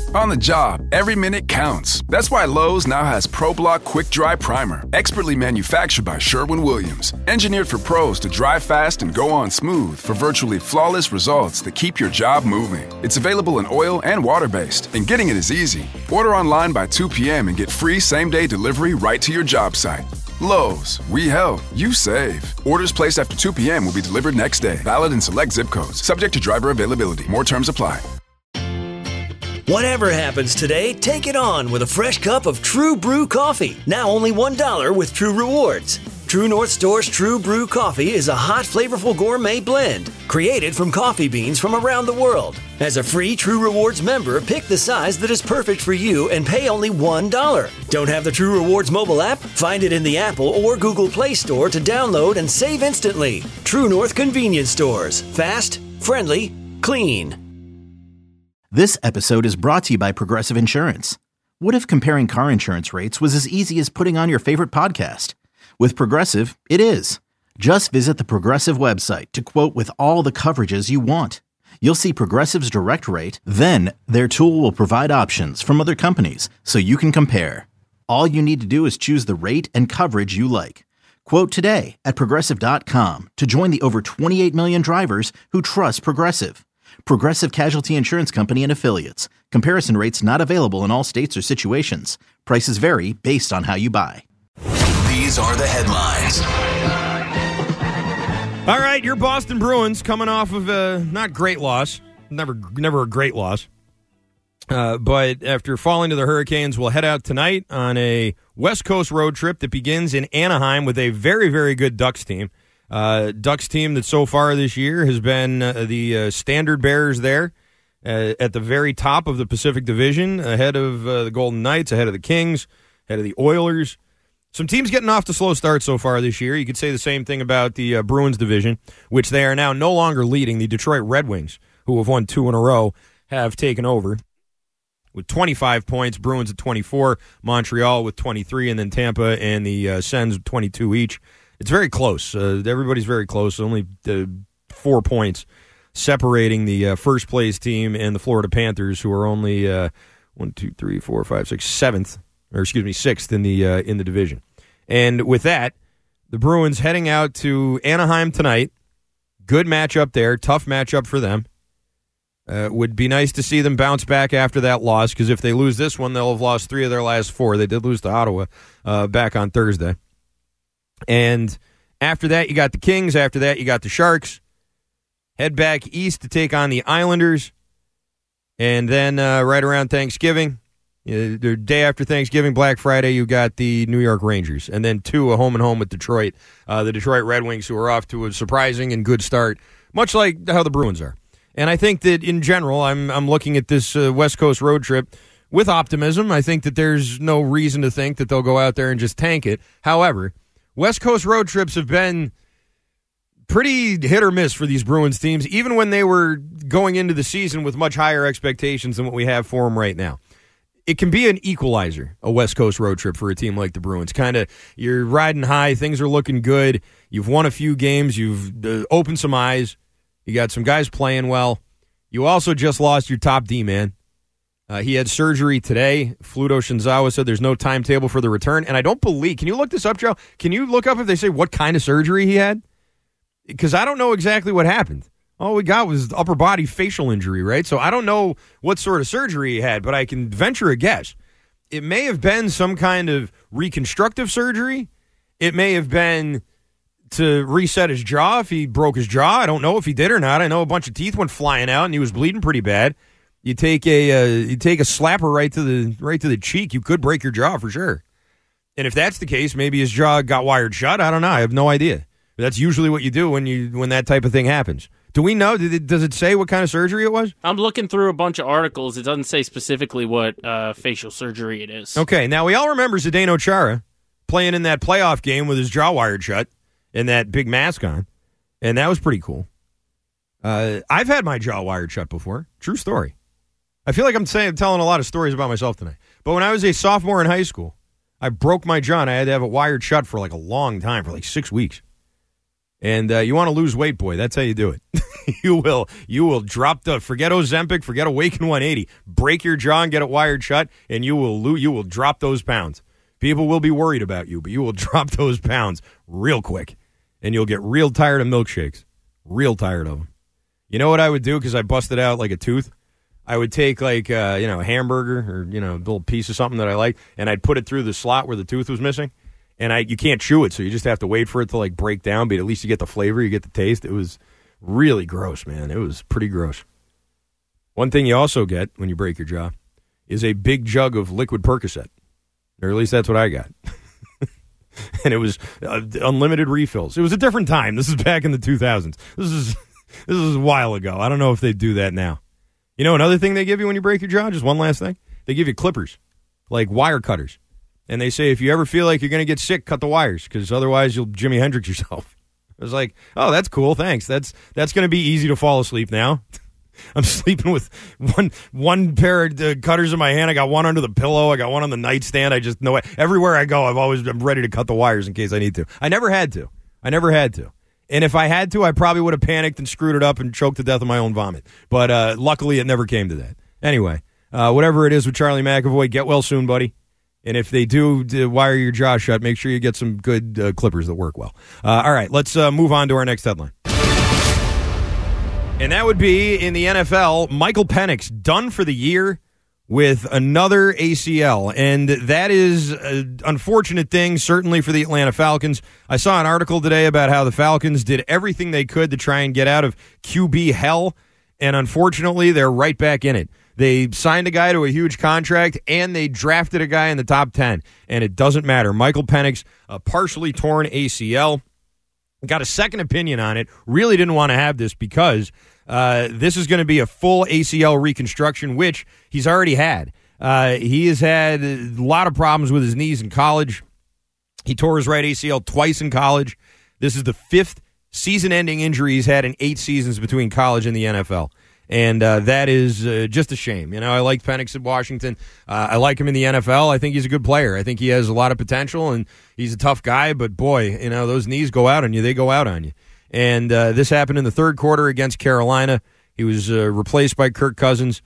On the job, every minute counts. That's why Lowe's now has ProBlock Quick Dry Primer, expertly manufactured by Sherwin-Williams. Engineered for pros to dry fast and go on smooth for virtually flawless results that keep your job moving. It's available in oil and water-based, and getting it is easy. Order online by 2 p.m. and get free same-day delivery right to your job site. Lowe's, we help, you save. Orders placed after 2 p.m. will be delivered next day. Valid in select zip codes. Subject to driver availability. More terms apply. Whatever happens today, take it on with a fresh cup of True Brew coffee. Now only $1 with True Rewards. True North Store's True Brew coffee is a hot, flavorful gourmet blend created from coffee beans from around the world. As a free True Rewards member, pick the size that is perfect for you and pay only $1. Don't have the True Rewards mobile app? Find it in the Apple or Google Play Store to download and save instantly. True North Convenience Stores. Fast, friendly, clean. This episode is brought to you by Progressive Insurance. What if comparing car insurance rates was as easy as putting on your favorite podcast? With Progressive, it is. Just visit the Progressive website to quote with all the coverages you want. You'll see Progressive's direct rate, then their tool will provide options from other companies so you can compare. All you need to do is choose the rate and coverage you like. Quote today at Progressive.com to join the over 28 million drivers who trust Progressive. Progressive Casualty Insurance Company and Affiliates. Comparison rates not available in all states or situations. Prices vary based on how you buy. These are the headlines. All right, your Boston Bruins coming off of a not great loss. Never a great loss. But after falling to the Hurricanes, we'll head out tonight on a West Coast road trip that begins in Anaheim with a very, very good Ducks team. Ducks team that so far this year has been the standard bearers there at the very top of the Pacific Division, ahead of the Golden Knights, ahead of the Kings, ahead of the Oilers. Some teams getting off to slow starts so far this year. You could say the same thing about the Bruins division, which they are now no longer leading. The Detroit Red Wings, who have won 2 in a row, have taken over with 25 points. Bruins at 24, Montreal with 23, and then Tampa and the Sens with 22 each. It's very close. Everybody's very close. Only 4 points separating the first place team and the Florida Panthers, who are only 6th in the division. And with that, the Bruins heading out to Anaheim tonight. Good matchup there. Tough matchup for them. Would be nice to see them bounce back after that loss, because if they lose this one, they'll have lost 3 of their last 4. They did lose to Ottawa back on Thursday. And after that, you got the Kings. After that, you got the Sharks. Head back east to take on the Islanders. And then right around Thanksgiving, the day after Thanksgiving, Black Friday, you got the New York Rangers. And then 2, a home-and-home with Detroit. The Detroit Red Wings, who are off to a surprising and good start, much like how the Bruins are. And I think that, in general, I'm looking at this West Coast road trip with optimism. I think that there's no reason to think that they'll go out there and just tank it. However, West Coast road trips have been pretty hit or miss for these Bruins teams, even when they were going into the season with much higher expectations than what we have for them right now. It can be an equalizer, a West Coast road trip for a team like the Bruins. Kind of, you're riding high, things are looking good, you've won a few games, you've opened some eyes, you got some guys playing well. You also just lost your top D-man. He had surgery today. Fluto Shinzawa said there's no timetable for the return. And I don't believe, can you look this up, Joe? Can you look up if they say what kind of surgery he had? Because I don't know exactly what happened. All we got was upper body facial injury, right? So I don't know what sort of surgery he had, but I can venture a guess. It may have been some kind of reconstructive surgery. It may have been to reset his jaw if he broke his jaw. I don't know if he did or not. I know a bunch of teeth went flying out and he was bleeding pretty bad. You take a slapper right to the cheek, you could break your jaw for sure. And if that's the case, maybe his jaw got wired shut. I don't know. I have no idea. But that's usually what you do when that type of thing happens. Do we know? Does it say what kind of surgery it was? I'm looking through a bunch of articles. It doesn't say specifically what facial surgery it is. Okay, now we all remember Zdeno Chara playing in that playoff game with his jaw wired shut and that big mask on, and that was pretty cool. I've had my jaw wired shut before. True story. I feel like I'm telling a lot of stories about myself tonight. But when I was a sophomore in high school, I broke my jaw and I had to have it wired shut for like a long time, for like 6 weeks. And you want to lose weight, boy. That's how you do it. You will drop forget Ozempic, forget Awaken 180. Break your jaw and get it wired shut, and you will drop those pounds. People will be worried about you, but you will drop those pounds real quick. And you'll get real tired of milkshakes. Real tired of them. You know what I would do, because I busted out like a tooth? I would take like a hamburger or a little piece of something that I like, and I'd put it through the slot where the tooth was missing. And you can't chew it, so you just have to wait for it to like break down, but at least you get the flavor, you get the taste. It was really gross, man. It was pretty gross. One thing you also get when you break your jaw is a big jug of liquid Percocet. Or at least that's what I got. And it was unlimited refills. It was a different time. This is back in the 2000s. This is a while ago. I don't know if they do that now. You know another thing they give you when you break your jaw? Just one last thing. They give you clippers, like wire cutters. And they say if you ever feel like you're going to get sick, cut the wires, because otherwise you'll Jimi Hendrix yourself. I was like, oh, that's cool. Thanks. That's going to be easy to fall asleep now. I'm sleeping with one pair of cutters in my hand. I got one under the pillow. I got one on the nightstand. I just know it. Everywhere I go, I'm ready to cut the wires in case I need to. I never had to. And if I had to, I probably would have panicked and screwed it up and choked to death of my own vomit. But luckily, it never came to that. Anyway, whatever it is with Charlie McAvoy, get well soon, buddy. And if they do wire your jaw shut, make sure you get some good clippers that work well. All right, let's move on to our next headline. And that would be in the NFL, Michael Penix done for the year with another ACL. And that is an unfortunate thing, certainly for the Atlanta Falcons. I saw an article today about how the Falcons did everything they could to try and get out of QB hell. And unfortunately, they're right back in it. They signed a guy to a huge contract, and they drafted a guy in the top 10. And it doesn't matter. Michael Penix, a partially torn ACL. Got a second opinion on it. Really didn't want to have this because this is going to be a full ACL reconstruction, which he's already had. He has had a lot of problems with his knees in college. He tore his right ACL twice in college. This is the 5th season-ending injury he's had in 8 seasons between college and the NFL. And that is just a shame. I like Penix at Washington. I like him in the NFL. I think he's a good player. I think he has a lot of potential, and he's a tough guy. But, boy, those knees go out on you. They go out on you. And this happened in the third quarter against Carolina. He was replaced by Kirk Cousins,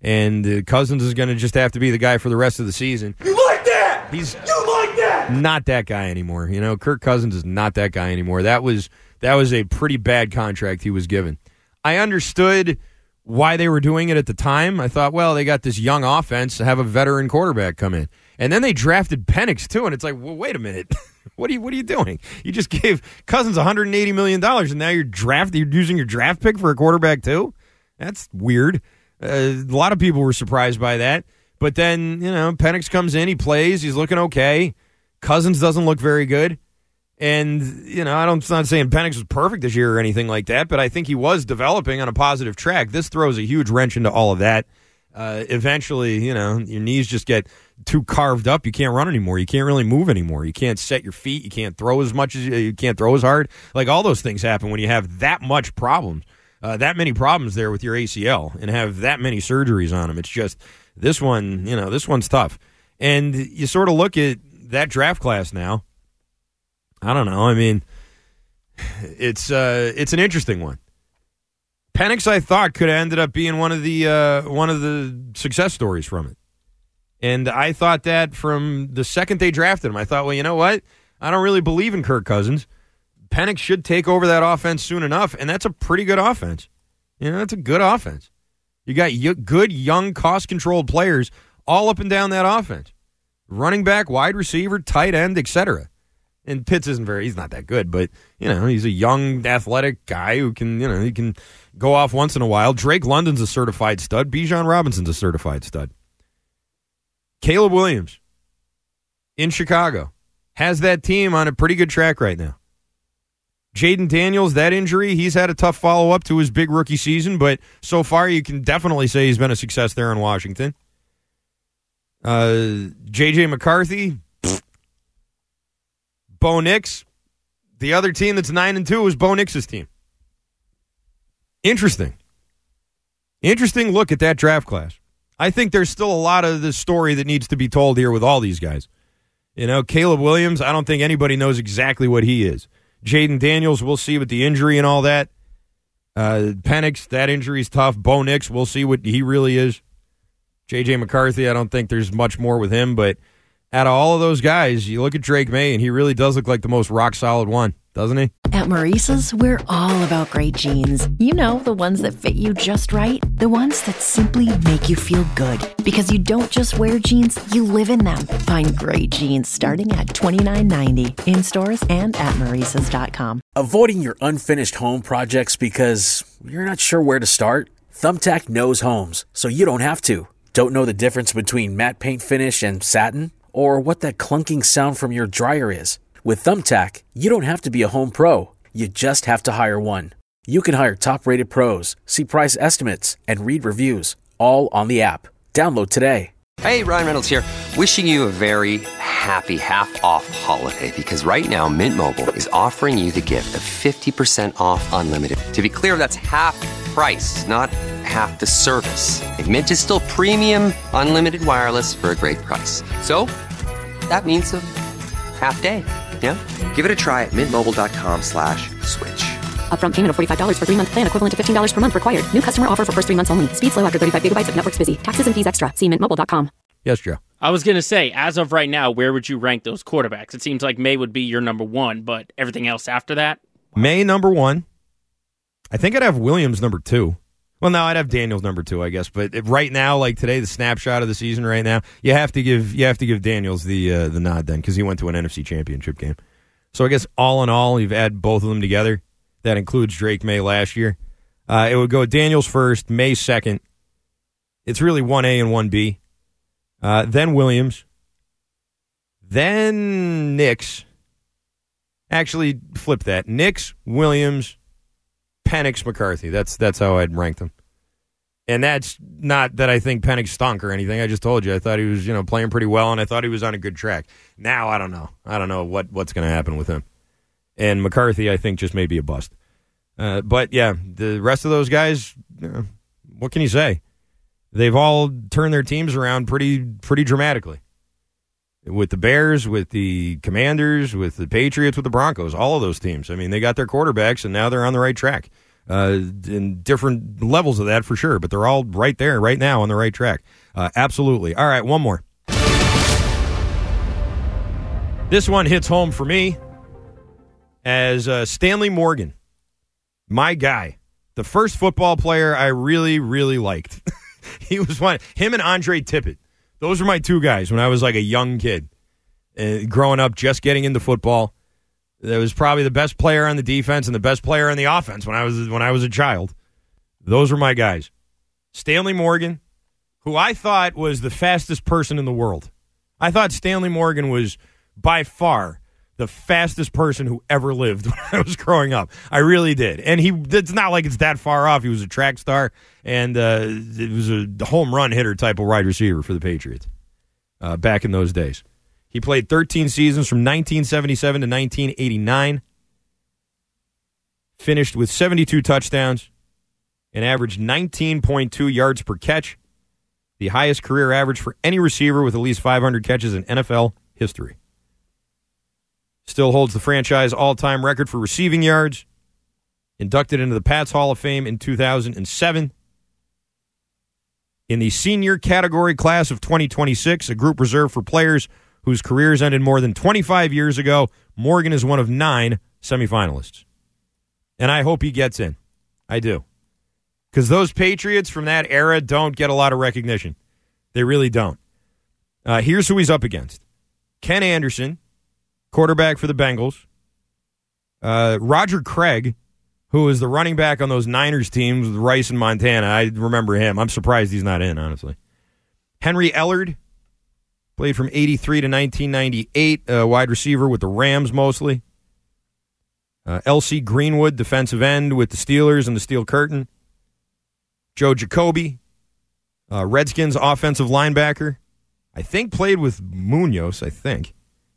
and Cousins is going to just have to be the guy for the rest of the season. You like that? You like that? Not that guy anymore. Kirk Cousins is not that guy anymore. That was a pretty bad contract he was given. I understood why they were doing it at the time. I thought, well, they got this young offense to have a veteran quarterback come in. And then they drafted Penix, too, and it's like, well, wait a minute. What are you doing? You just gave Cousins $180 million, and now you're using your draft pick for a quarterback, too? That's weird. A lot of people were surprised by that. But then, Penix comes in, he plays, he's looking okay. Cousins doesn't look very good. And, I'm not saying Penix was perfect this year or anything like that, but I think he was developing on a positive track. This throws a huge wrench into all of that. Eventually, your knees just get too carved up. You can't run anymore. You can't really move anymore. You can't set your feet. You can't throw as much as you can't throw as hard. Like, all those things happen when you have that much problems, that many problems there with your ACL and have that many surgeries on them. It's just this one, this one's tough. And you sort of look at that draft class now. I don't know. I mean, it's an interesting one. Penix, I thought, could have ended up being one of the success stories from it. And I thought that from the second they drafted him. I thought, well, you know what? I don't really believe in Kirk Cousins. Penix should take over that offense soon enough, and that's a pretty good offense. That's a good offense. You got good, young, cost-controlled players all up and down that offense. Running back, wide receiver, tight end, etc. And Pitts he's not that good, but, he's a young, athletic guy who can, he can go off once in a while. Drake London's a certified stud. Bijan Robinson's a certified stud. Caleb Williams in Chicago has that team on a pretty good track right now. Jaden Daniels, that injury, he's had a tough follow-up to his big rookie season, but so far you can definitely say he's been a success there in Washington. J.J. McCarthy, Bo Nix, the other team that's 9-2 is Bo Nix's team. Interesting look at that draft class. I think there's still a lot of the story that needs to be told here with all these guys. Caleb Williams, I don't think anybody knows exactly what he is. Jaden Daniels, we'll see with the injury and all that. Penix, that injury's tough. Bo Nix, we'll see what he really is. J.J. McCarthy, I don't think there's much more with him, but out of all of those guys, you look at Drake May, and he really does look like the most rock-solid one, doesn't he? At Maurice's, we're all about great jeans. You know, the ones that fit you just right. The ones that simply make you feel good. Because you don't just wear jeans, you live in them. Find great jeans starting at $29.90 in stores and at Maurice's.com. Avoiding your unfinished home projects because you're not sure where to start? Thumbtack knows homes, so you don't have to. Don't know the difference between matte paint finish and satin? Or what that clunking sound from your dryer is? With Thumbtack, you don't have to be a home pro. You just have to hire one. You can hire top-rated pros, see price estimates, and read reviews, all on the app. Download today. Hey, Ryan Reynolds here. Wishing you a very happy half-off holiday because right now Mint Mobile is offering you the gift of 50% off unlimited. To be clear, that's half price, not half the service. And Mint is still premium unlimited wireless for a great price. So that means a half day. Yeah? Give it a try at mintmobile.com/switch. Upfront payment of $45 for 3-month plan equivalent to $15 per month required. New customer offer for first 3 months only. Speed slow after 35 gigabytes if network's busy. Taxes and fees extra. See mintmobile.com. Yes, Joe. I was going to say, as of right now, where would you rank those quarterbacks? It seems like May would be your number one, but everything else after that? May number one. I think I'd have Williams number two. Well, no, I'd have Daniels number two, I guess. But right now, like today, the snapshot of the season right now, you have to give Daniels the nod then because he went to an NFC Championship game. So I guess all in all, you've added both of them together. That includes Drake May last year. It would go Daniels first, May second. It's really 1A and 1B. Then Williams. Then Nix. Actually, flip that. Nix, Williams, Penix, McCarthy. That's how I'd rank them. And that's not that I think Penix stunk or anything. I just told you. I thought he was, playing pretty well, and I thought he was on a good track. Now, I don't know. I don't know what's going to happen with him. And McCarthy, I think, just may be a bust. But, yeah, the rest of those guys, what can you say? They've all turned their teams around pretty dramatically. With the Bears, with the Commanders, with the Patriots, with the Broncos, all of those teams. I mean, they got their quarterbacks, and now they're on the right track. In different levels of that, for sure. But they're all right there, right now, on the right track. Absolutely. All right, one more. This one hits home for me as Stanley Morgan, my guy, the first football player I really, really liked. He was one. Him and Andre Tippett. Those were my two guys when I was like a young kid. Growing up, just getting into football. That was probably the best player on the defense and the best player on the offense when I was a child. Those were my guys. Stanley Morgan, who I thought was the fastest person in the world. I thought Stanley Morgan was by far the fastest person who ever lived when I was growing up. I really did. And it's not like it's that far off. He was a track star, and it was a home run hitter type of wide receiver for the Patriots back in those days. He played 13 seasons from 1977 to 1989, finished with 72 touchdowns, and averaged 19.2 yards per catch, the highest career average for any receiver with at least 500 catches in NFL history. Still holds the franchise all-time record for receiving yards. Inducted into the Pats Hall of Fame in 2007. In the senior category class of 2026, a group reserved for players whose careers ended more than 25 years ago, Morgan is one of 9 semifinalists. And I hope he gets in. I do. Because those Patriots from that era don't get a lot of recognition. They really don't. Here's who he's up against. Ken Anderson, quarterback for the Bengals. Roger Craig, who was the running back on those Niners teams with Rice and Montana. I remember him. I'm surprised he's not in, honestly. Henry Ellard, played from 83 to 1998, wide receiver with the Rams mostly. L.C. Greenwood, defensive end with the Steelers and the Steel Curtain. Joe Jacoby, Redskins offensive linebacker. I think played with Munoz, I think.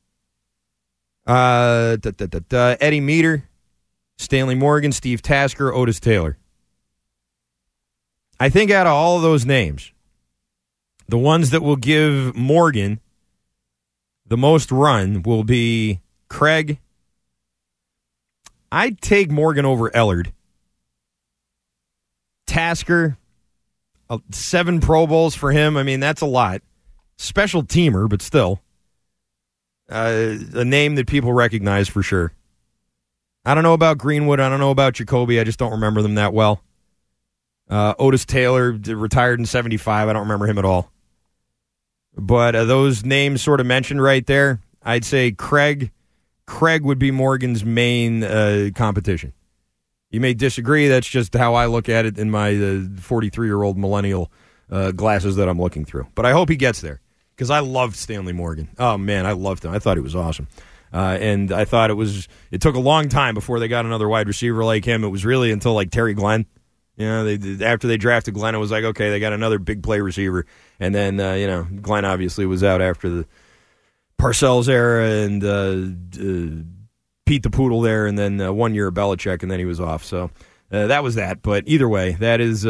Eddie Meter, Stanley Morgan, Steve Tasker, Otis Taylor. I think out of all of those names, the ones that will give Morgan the most run will be Craig, I'd take Morgan over Ellard. Tasker, 7 Pro Bowls for him. I mean, that's a lot. Special teamer, but still. A name that people recognize for sure. I don't know about Greenwood. I don't know about Jacoby. I just don't remember them that well. Otis Taylor retired in 75. I don't remember him at all. But those names sort of mentioned right there, I'd say Craig would be Morgan's main competition. You may disagree. That's just how I look at it in my 43-year-old millennial glasses that I'm looking through. But I hope he gets there because I loved Stanley Morgan. Oh, man, I loved him. I thought he was awesome. And I thought it took a long time before they got another wide receiver like him. It was really until like Terry Glenn. You know, after they drafted Glenn, it was like, okay, they got another big play receiver. And then, Glenn obviously was out after the Parcells era and Pete the Poodle there, and then 1 year of Belichick, and then he was off. So that was that. But either way, that is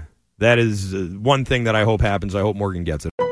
one thing that I hope happens. I hope Morgan gets it.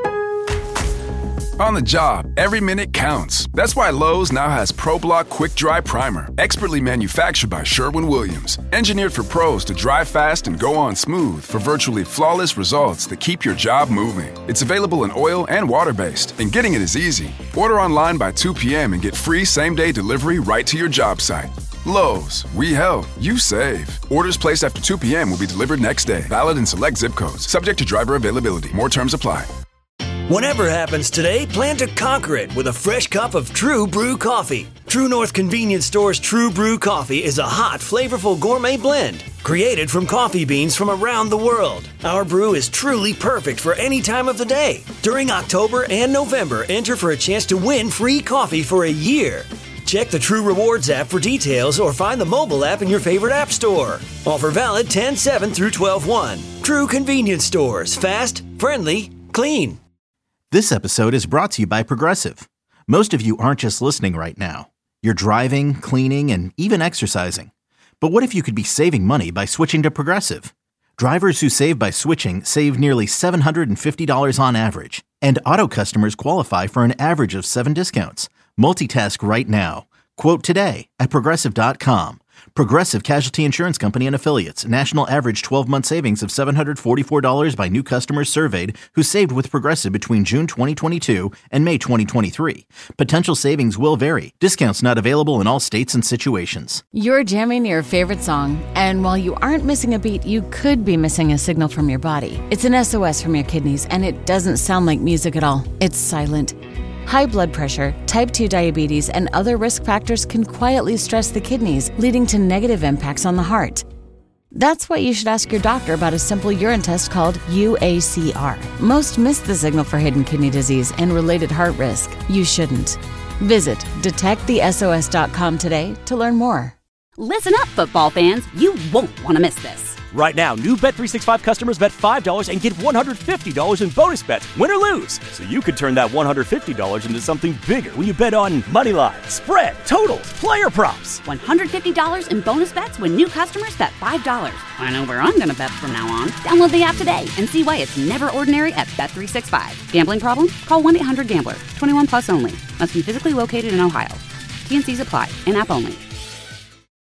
On the job, every minute counts. That's why Lowe's now has ProBlock Quick Dry Primer, expertly manufactured by Sherwin-Williams. Engineered for pros to dry fast and go on smooth for virtually flawless results that keep your job moving. It's available in oil and water-based, and getting it is easy. Order online by 2 p.m. and get free same-day delivery right to your job site. Lowe's, we help, you save. Orders placed after 2 p.m. will be delivered next day. Valid in select zip codes. Subject to driver availability. More terms apply. Whatever happens today, plan to conquer it with a fresh cup of True Brew coffee. True North Convenience Store's True Brew coffee is a hot, flavorful gourmet blend created from coffee beans from around the world. Our brew is truly perfect for any time of the day. During October and November, enter for a chance to win free coffee for a year. Check the True Rewards app for details or find the mobile app in your favorite app store. Offer valid 10/7 through 12/1. True Convenience Stores. Fast, friendly, clean. This episode is brought to you by Progressive. Most of you aren't just listening right now. You're driving, cleaning, and even exercising. But what if you could be saving money by switching to Progressive? Drivers who save by switching save nearly $750 on average. And auto customers qualify for an average of 7 discounts. Multitask right now. Quote today at Progressive.com. Progressive Casualty Insurance Company and Affiliates. National average 12-month savings of $744 by new customers surveyed who saved with Progressive between June 2022 and May 2023. Potential savings will vary. Discounts not available in all states and situations. You're jamming your favorite song, and while you aren't missing a beat, you could be missing a signal from your body. It's an SOS from your kidneys, and it doesn't sound like music at all. It's silent. High blood pressure, type 2 diabetes, and other risk factors can quietly stress the kidneys, leading to negative impacts on the heart. That's why you should ask your doctor about a simple urine test called UACR. Most miss the signal for hidden kidney disease and related heart risk. You shouldn't. Visit detectthesos.com today to learn more. Listen up, football fans. You won't want to miss this. Right now, new Bet365 customers bet $5 and get $150 in bonus bets, win or lose. So you could turn that $150 into something bigger when you bet on money line, spread, totals, player props. $150 in bonus bets when new customers bet $5. I know where I'm going to bet from now on. Download the app today and see why it's never ordinary at Bet365. Gambling problem? Call 1-800-GAMBLER. 21 plus only. Must be physically located in Ohio. T&Cs apply. In-app only.